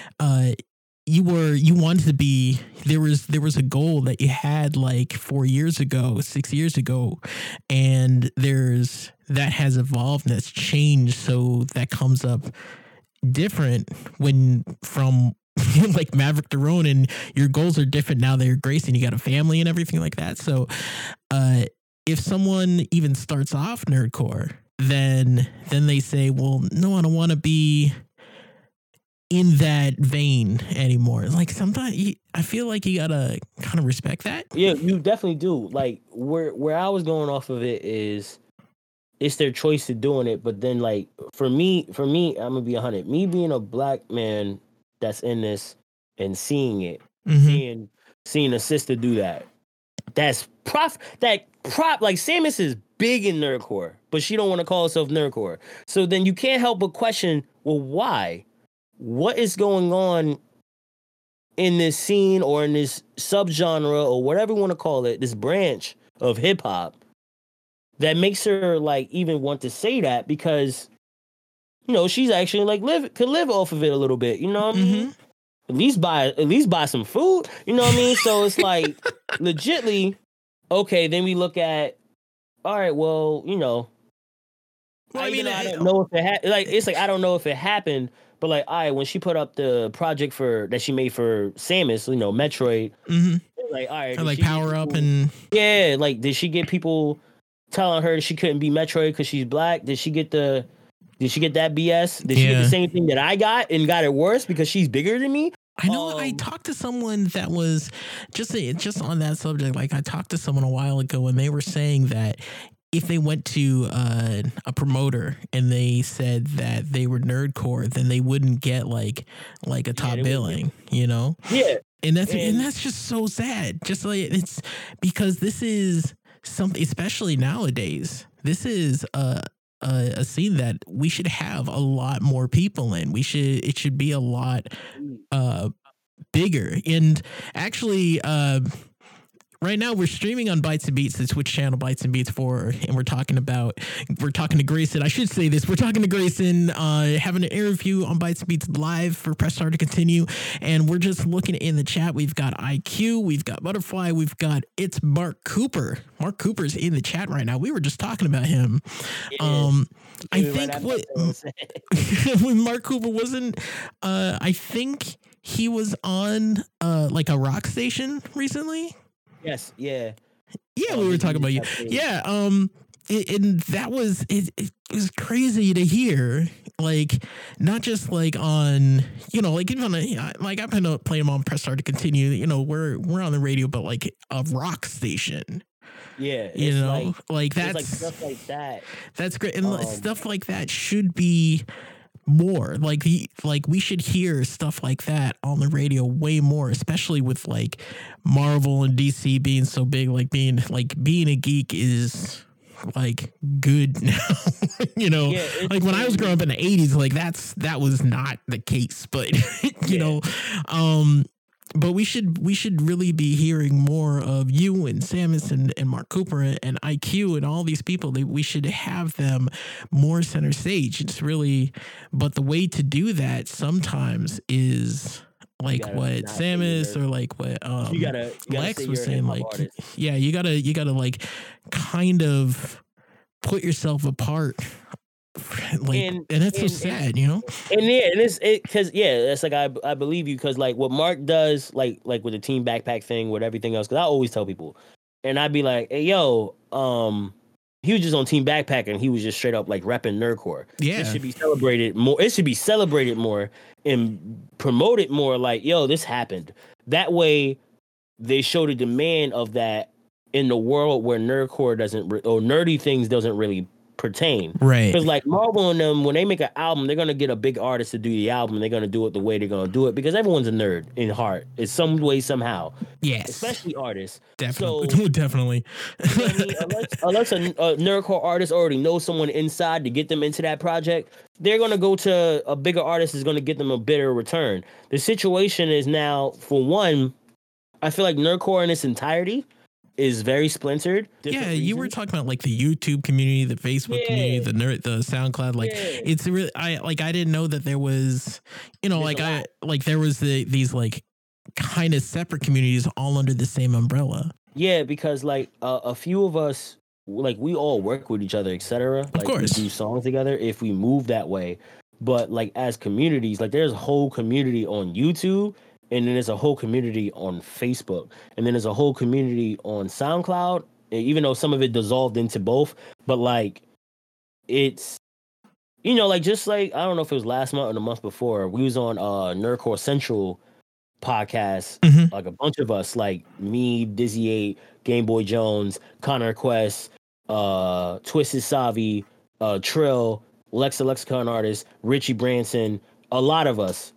you wanted to be. There was a goal that you had like 4 years ago, 6 years ago, and that has evolved and that's changed. So that comes up different from like Maverick DeRone, and your goals are different now that you're Grayson, you got a family and everything like that. So if someone even starts off nerdcore, then they say, well, no, I don't want to be in that vein anymore. Like sometimes I feel like you gotta kind of respect that. Yeah, you definitely do. Like where I was going off of it is, it's their choice to doing it. But then like for me, I'm gonna be 100. Me being a black man that's in this and seeing it, seeing a sister do that. That's like Samus is big in nerdcore, but she don't want to call herself nerdcore. So then you can't help but question, well, why? What is going on in this scene or in this subgenre or whatever you want to call it, this branch of hip hop that makes her like even want to say that? Because you know, she's actually like could live off of it a little bit. You know what I mean? At least buy some food. You know what I mean? So it's like legitly, okay, then we look at, all right, well, you know, I don't know if it I don't know if it happened, but like, all right, when she put up the project that she made for Samus, you know, Metroid, like, all right, like Power Up and like, did she get people telling her she couldn't be Metroid because she's black? Did she get that BS? Did she get the same thing that I got and got it worse because she's bigger than me? I know. I talked to someone that was just on that subject. Like I talked to someone a while ago, and they were saying that if they went to a promoter and they said that they were nerdcore, then they wouldn't get like a top billing. You know? Yeah. And that's just so sad. Just like it's because this is something, especially nowadays. This is a scene that we should have a lot more people in. It should be a lot bigger. And actually, right now we're streaming on Bytes and Beats, the Twitch channel Bytes and Beats 4, and we're talking to Grayson. I should say this. We're talking to Grayson, having an interview on Bytes and Beats live for Press Start to Continue. And we're just looking in the chat. We've got IQ, we've got Butterfly, we've got It's Mark Cooper. Mark Cooper's in the chat right now. We were just talking about him. I think when Mark Cooper wasn't, I think he was on like a rock station recently. Yes, yeah. Yeah, we were talking about you. Yeah, and that was it was crazy to hear like not just like on, you know, like even on like I've been playing them on Press Start to Continue, you know, we're on the radio, but like a rock station. Yeah, You know, like it's that's like stuff like that. That's great. And stuff like that should be more like we should hear stuff like that on the radio way more, especially with like Marvel and DC being so big. Like being a geek is like good now. You know, like when I was growing up in the 80s, like that was not the case, but you know, but we should really be hearing more of you and Samus and Mark Cooper and IQ and all these people. We should have them more center stage. It's really, but the way to do that sometimes is like what Samus or like what you gotta Lex was saying. Like, yeah, you gotta like kind of put yourself apart. Like, and that's so sad, you know. And it's because that's like I believe you, because like what Mark does, like with the team backpack thing, with everything else. Because I always tell people, and I'd be like, hey, yo, he was just on Team Backpack and he was just straight up like repping nerdcore. Yeah, it should be celebrated more. It should be celebrated more and promoted more. Like, yo, this happened. That way, they show the demand of that in the world where nerdcore or nerdy things doesn't really pertain, right? Because like Marvel and them, when they make an album, they're gonna get a big artist to do the album. They're gonna do it the way they're gonna do it, because everyone's a nerd in heart, in some way, somehow. Yes, especially artists. Definitely, so, definitely. You know what I mean? Unless a nerdcore artist already knows someone inside to get them into that project, they're gonna go to a bigger artist is gonna get them a better return. The situation is now, for one, I feel like nerdcore in its entirety is very splintered. Yeah, you were talking about like the YouTube community, the Facebook community, the SoundCloud. Like it's really, I didn't know that there was, you know, there was these like kind of separate communities all under the same umbrella. Yeah, because like a few of us, like we all work with each other, etc. Of course, we do songs together if we move that way. But like as communities, like there's a whole community on YouTube. And then there's a whole community on Facebook. And then there's a whole community on SoundCloud, even though some of it dissolved into both. But like, it's, you know, like just like, I don't know if it was last month or the month before, we was on Nerdcore Central podcast. Like a bunch of us, like me, Dizzy 8, Game Boy Jones, Connor Quest, Twisted Savi, Trill, Lexa Lexicon Artist, Richie Branson, a lot of us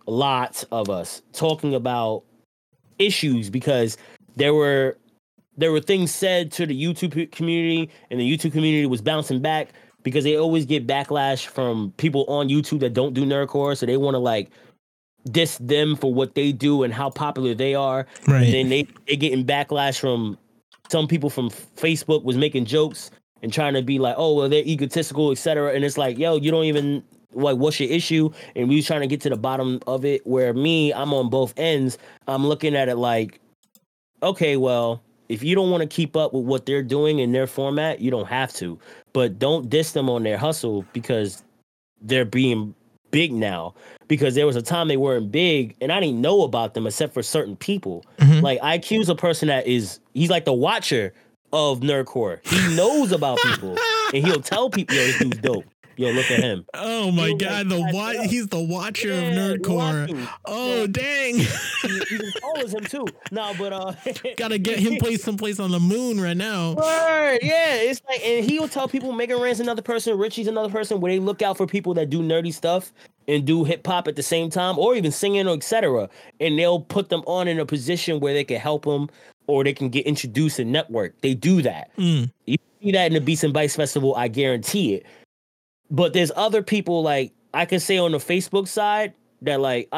talking about issues, because there were things said to the YouTube community, and the YouTube community was bouncing back because they always get backlash from people on YouTube that don't do nerdcore, so they want to like diss them for what they do and how popular they are. Right. And then they getting backlash from some people from Facebook was making jokes and trying to be like, oh well, they're egotistical, etc. And it's like, yo, you don't even, like, what's your issue? And we was trying to get to the bottom of it, where I'm on both ends. I'm looking at it like, okay, well, if you don't want to keep up with what they're doing in their format, you don't have to. But don't diss them on their hustle, because they're being big now. Because there was a time they weren't big, and I didn't know about them except for certain people. Like, IQ's a person that he's like the watcher of nerdcore. He knows about people, and he'll tell people, yo, this dude's dope. Yo, look at him. Oh my God, he's the watcher of nerdcore. Oh, dang. He follows him too. No, but gotta get him placed someplace on the moon right now. Word, yeah. It's like, and he'll tell people, Megan Rand's another person, Richie's another person, where they look out for people that do nerdy stuff and do hip hop at the same time, or even singing, or etc. And they'll put them on in a position where they can help them, or they can get introduced and network. They do that. You see that in the Beats and Bites Festival, I guarantee it. But there's other people, like, I can say on the Facebook side that, like,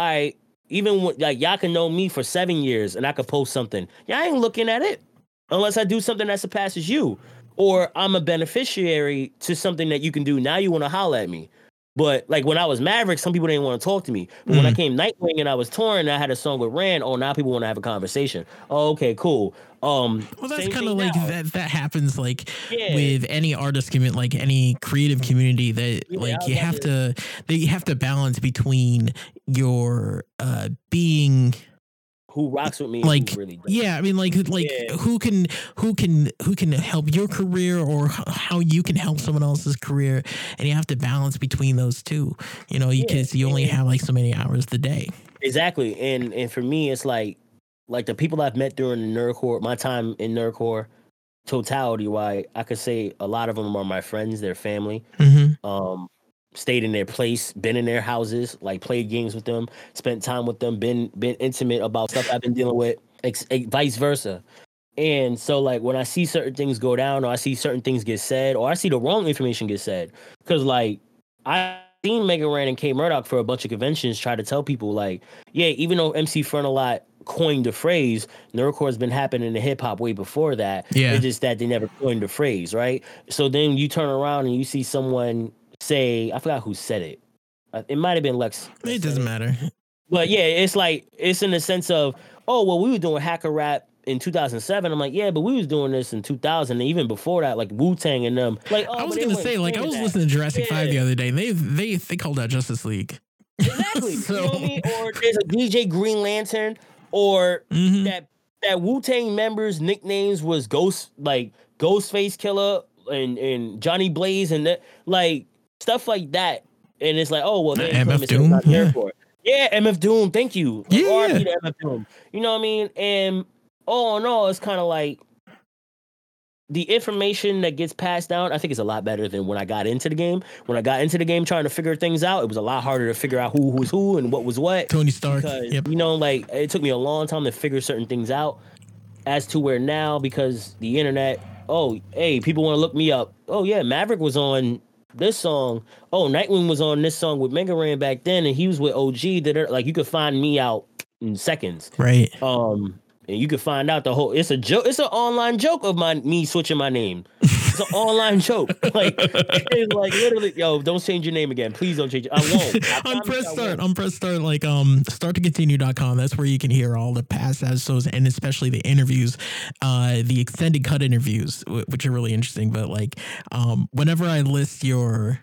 y'all can know me for 7 years and I could post something. Y'all ain't looking at it unless I do something that surpasses you, or I'm a beneficiary to something that you can do. Now you want to holler at me. But like when I was Maverick, some people didn't want to talk to me. But when I came Nightwing and I was touring, I had a song with Rand. Oh, now people want to have a conversation. Oh, okay, cool. Well, that's kind of like that happens like with any artist community, like any creative community, that like you have to balance between your being who rocks with me, like who really does. yeah, I mean like Yeah. who can help your career or how you can help someone else's career, and you have to balance between those two, you know, because you only have like so many hours a day. Exactly. And for me, it's like the people I've met during the nerdcore, my time in nerdcore, totality, why I could say a lot of them are my friends, their family. Stayed in their place, been in their houses, like played games with them, spent time with them, been intimate about stuff I've been dealing with, vice versa. And so like when I see certain things go down, or I see certain things get said, or I see the wrong information get said, because like I seen Mega Ran and K Murdoch for a bunch of conventions try to tell people like, yeah, even though MC Frontalot coined the phrase, nerdcore has been happening in hip hop way before that. Yeah. It's just that they never coined the phrase, right? So then you turn around and you see someone say, I forgot who said it. It might have been Lex. It doesn't matter. But yeah, it's like, it's in the sense of, oh, well, we were doing hacker rap in 2007. I'm like, yeah, but we was doing this in 2000, and even before that, like Wu-Tang and them. Like, oh, I was gonna say, like, I was listening to Jurassic 5 the other day. They called out Justice League. Exactly. You know what I mean? Or there's a DJ Green Lantern, or that Wu-Tang members' nicknames was Ghostface Killer and Johnny Blaze, and like stuff like that. And it's like, oh well, MF Doom. Yeah, MF Doom. Thank you. Yeah. RIP to MF Doom. You know what I mean? And all in all, it's kind of like the information that gets passed down, I think, is a lot better than when I got into the game. When I got into the game trying to figure things out, it was a lot harder to figure out who was who and what was what. Tony Stark. Because, you know, like, it took me a long time to figure certain things out, as to where now, because the internet, oh, hey, people want to look me up. Oh, yeah, Maverick was on this song. Oh, Nightwing was on this song with Mega Ran back then, and he was with OG. Like, you could find me out in seconds. Right. And you can find out the whole. It's a joke. It's an online joke of me switching my name. It's an online joke. Like, it's like literally, yo, don't change your name again. Please don't change it. I won't. On Press Start, like starttocontinue.com. That's where you can hear all the past episodes and especially the interviews, the extended cut interviews, which are really interesting. But like, whenever I list your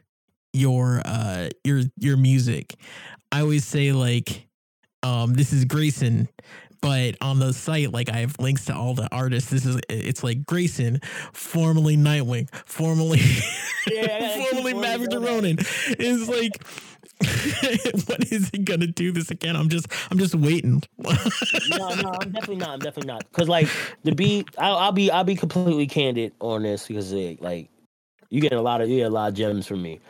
music, I always say like, this is Grayson. But on the site, like I have links to all the artists. It's like Grayson, formerly Nightwing, formerly Maverick Ronin. It's like, what is he gonna do this again? I'm just waiting. No, I'm definitely not. Because like I'll be completely candid on this, because like you get a lot of gems from me.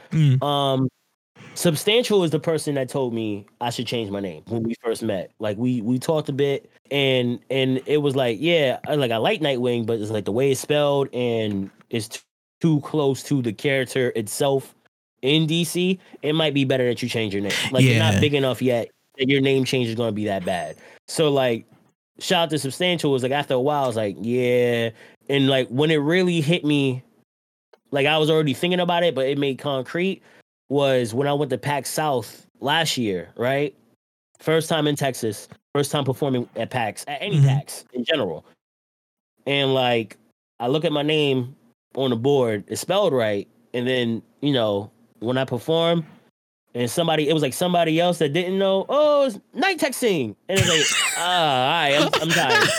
Substantial is the person that told me I should change my name when we first met. Like we talked a bit, and it was like, yeah, I like Nightwing, but it's like the way it's spelled and it's too close to the character itself in DC. It might be better that you change your name. Like you're not big enough yet that your name change is going to be that bad. So like, shout out to Substantial. Was like, after a while, I was like, yeah, and like when it really hit me, like I was already thinking about it, but it made concrete. Was when I went to PAX South last year, right? First time in Texas, first time performing at PAX, at any PAX in general. And like, I look at my name on the board, it's spelled right. And then, you know, when I perform, and it was like somebody else that didn't know, oh, it's Night Texting. And it's like, all right, I'm tired.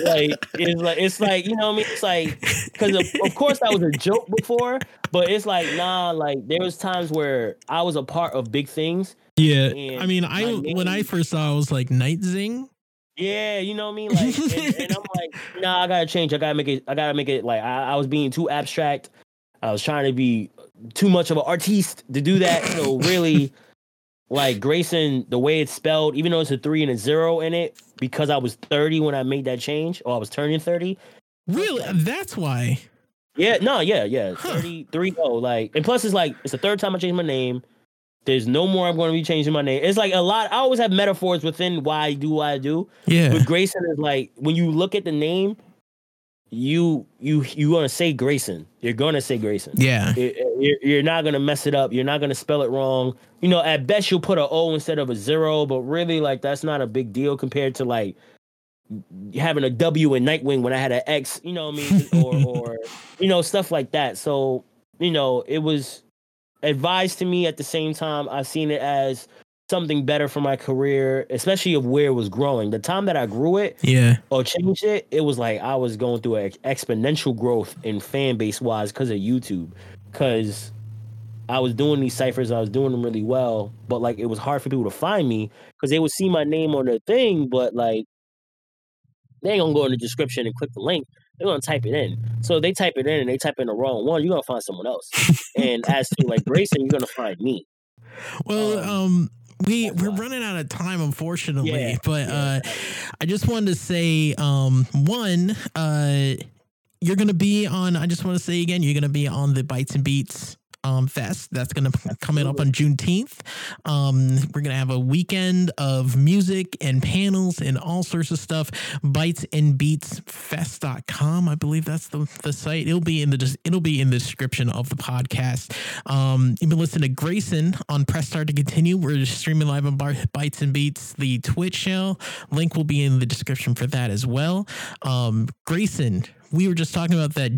It's like, you know what I mean? It's like, because of course that was a joke before, but it's like, nah, like there was times where I was a part of big things. Yeah. I mean, when I first saw, I was like, Night Zing. Yeah, you know what I mean? Like, and I'm like, nah, I gotta change. I gotta make it like, I was being too abstract. I was trying to be too much of an artiste to do that. So really, like Grayson, the way it's spelled, even though it's a 3 and a 0 in it, because I was 30 when I made that change, or I was turning 30. Really? That's why. Yeah, no, yeah. 33. Oh, like, and plus it's like, it's the third time I changed my name. There's no more I'm going to be changing my name. It's like a lot. I always have metaphors within why I do what I do. Yeah. But Grayson is like, when you look at the name, you gonna say Grayson. You're gonna say Grayson. Yeah. You're not gonna mess it up. You're not gonna spell it wrong. You know, at best you'll put an O instead of a 0, but really, like, that's not a big deal compared to like having a W in Nightwing when I had an X. You know what I mean? or you know, stuff like that. So, you know, it was advised to me. At the same time, I've seen it as something better for my career, especially of where it was growing. The time that I grew it or changed it, it was like I was going through an exponential growth in fan base wise because of YouTube. Because I was doing these ciphers, I was doing them really well, but like it was hard for people to find me because they would see my name on their thing, but like they ain't gonna go in the description and click the link. They're gonna type it in. So they type it in and they type in the wrong one, you're gonna find someone else. And as to like Grayson, you're gonna find me. Well, we're running out of time, unfortunately, but I just wanted to say, one, you're going to be on, I just want to say again, you're going to be on the Bites and Beats Fest. That's going to come up on Juneteenth. We're going to have a weekend of music and panels and all sorts of stuff. BitesandBeatsFest.com, I believe that's the site. It'll be in the description of the podcast. You've been listening to Grayson on Press Start to Continue. We're streaming live on Bites and Beats, the Twitch channel. Link will be in the description for that as well. Grayson, we were just talking about that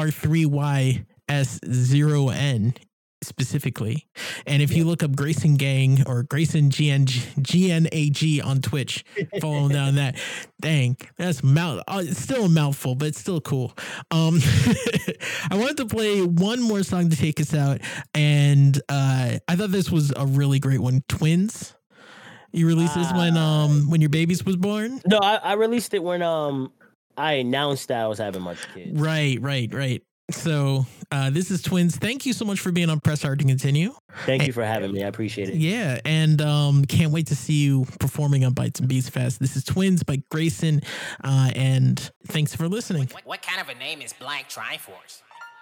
GR3YS0N specifically. And if you look up Grayson Gang or Grayson GNAG on Twitch, follow him down that. Dang, that's it's still a mouthful, but it's still cool. I wanted to play one more song to take us out. And I thought this was a really great one. Twins. You released this when your babies was born? No, I released it when I announced that I was having my kids. Right. So this is Twins. Thank you so much for being on Press Start to Continue. Thank you for having me. I appreciate it. Yeah, and can't wait to see you performing on Bites and Beats Fest. This is Twins by Grayson, and thanks for listening. What kind of a name is Blank Triforce?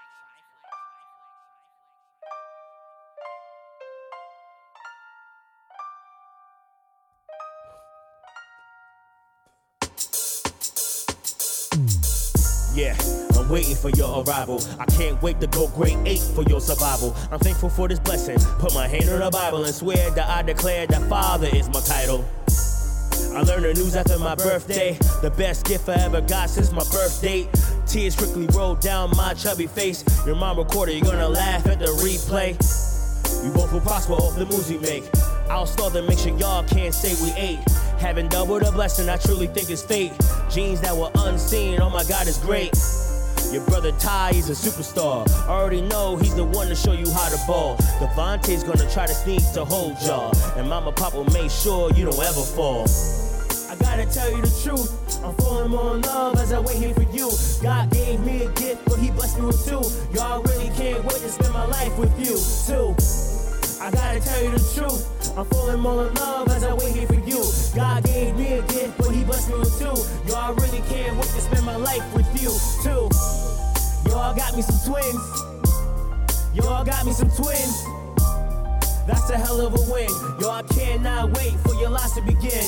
Yeah, I'm waiting for your arrival. I can't wait to go grade 8 for your survival. I'm thankful for this blessing. Put my hand on the Bible and swear that I declare that Father is my title. I learned the news after my birthday. The best gift I ever got since my birth date. Tears quickly rolled down my chubby face. Your mom recorded, you're gonna laugh at the replay. We both will prosper off the moves we make. I'll start to make sure y'all can't say we ate. Having double the blessing, I truly think it's fate. Genes that were unseen, oh my God, it's great. Your brother Ty, he's a superstar. I already know he's the one to show you how to ball. Devontae's gonna try to sneak to hold y'all. And Mama Papa make sure you don't ever fall. I gotta tell you the truth, I'm falling more in love as I wait here for you. God gave me a gift, but he blessed me with 2. Y'all really can't wait to spend my life with you, too. I gotta tell you the truth, I'm falling more in love as I wait here for you. God gave me a gift, but he blessed me with 2. Y'all really can't wait to spend my life with you, too. Y'all got me some twins. Y'all got me some twins. That's a hell of a win. Y'all cannot wait for your lives to begin.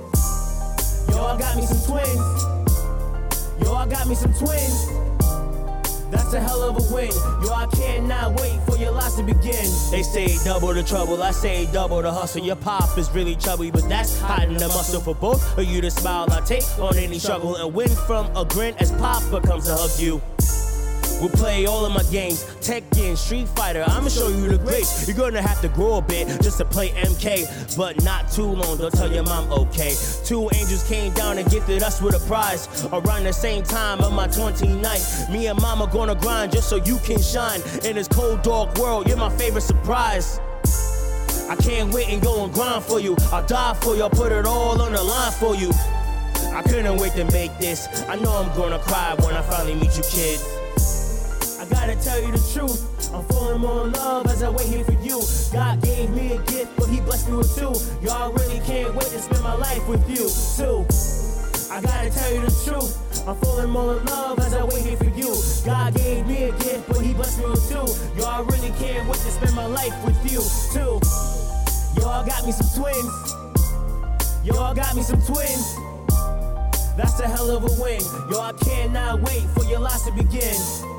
Y'all got me some twins. Y'all got me some twins. That's a hell of a win. Yo, I cannot wait for your lives to begin. They say double the trouble, I say double the hustle. Your pop is really chubby, but that's hiding the muscle for both of you to smile. I take on any struggle and win from a grin as Papa comes to hug you. We'll play all of my games, Tekken, Street Fighter, I'ma show you the greats. You're gonna have to grow a bit just to play MK, but not too long, don't tell your mom okay. 2 angels came down and gifted us with a prize. Around the same time of my 29th, me and Mama gonna grind just so you can shine. In this cold, dark world, you're my favorite surprise. I can't wait and go and grind for you. I'll die for you, I'll put it all on the line for you. I couldn't wait to make this. I know I'm gonna cry when I finally meet you, kid. I gotta tell you the truth, I'm falling more in love as I wait here for you. God gave me a gift, but he blessed me with 2. Y'all really can't wait to spend my life with you, too. I gotta tell you the truth, I'm falling more in love as I wait here for you. God gave me a gift, but he blessed me with 2. Y'all really can't wait to spend my life with you, too. Y'all got me some twins. Y'all got me some twins. That's a hell of a win. Y'all cannot wait for your lives to begin.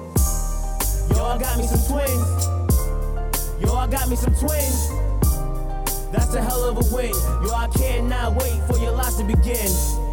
Y'all got me some twins. Y'all got me some twins. That's a hell of a win. Y'all cannot wait for your lives to begin.